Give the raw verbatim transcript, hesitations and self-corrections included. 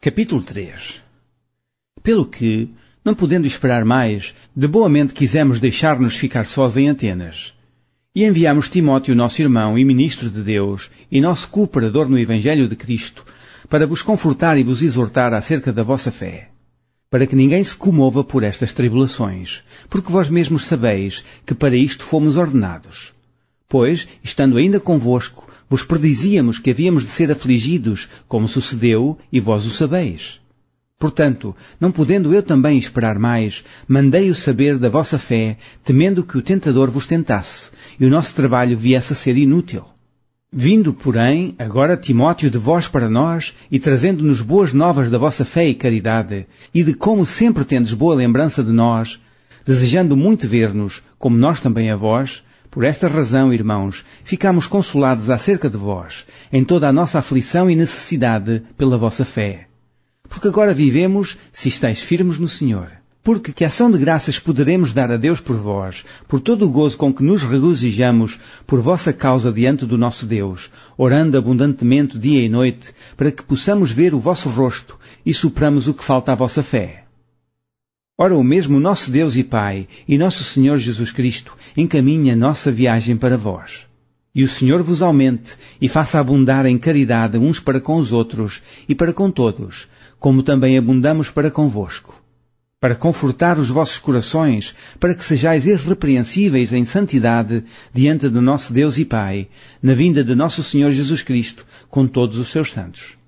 Capítulo três. Pelo que, não podendo esperar mais, de boamente quisemos deixar-nos ficar sós em Atenas. E enviamos Timóteo, nosso irmão e ministro de Deus, e nosso cooperador no Evangelho de Cristo, para vos confortar e vos exortar acerca da vossa fé, para que ninguém se comova por estas tribulações, porque vós mesmos sabeis que para isto fomos ordenados. Pois, estando ainda convosco, vos predizíamos que havíamos de ser afligidos, como sucedeu, e vós o sabeis. Portanto, não podendo eu também esperar mais, mandei-o saber da vossa fé, temendo que o tentador vos tentasse, e o nosso trabalho viesse a ser inútil. Vindo, porém, agora Timóteo de vós para nós, e trazendo-nos boas novas da vossa fé e caridade, e de como sempre tendes boa lembrança de nós, desejando muito ver-nos, como nós também a vós, por esta razão, irmãos, ficamos consolados acerca de vós, em toda a nossa aflição e necessidade pela vossa fé. Porque agora vivemos, se estáis firmes no Senhor. Porque que ação de graças poderemos dar a Deus por vós, por todo o gozo com que nos regozijamos por vossa causa diante do nosso Deus, orando abundantemente dia e noite, para que possamos ver o vosso rosto e supramos o que falta à vossa fé. Ora, o mesmo nosso Deus e Pai, e nosso Senhor Jesus Cristo, encaminha a nossa viagem para vós. E o Senhor vos aumente, e faça abundar em caridade uns para com os outros, e para com todos, como também abundamos para convosco. Para confortar os vossos corações, para que sejais irrepreensíveis em santidade, diante do nosso Deus e Pai, na vinda de nosso Senhor Jesus Cristo, com todos os seus santos.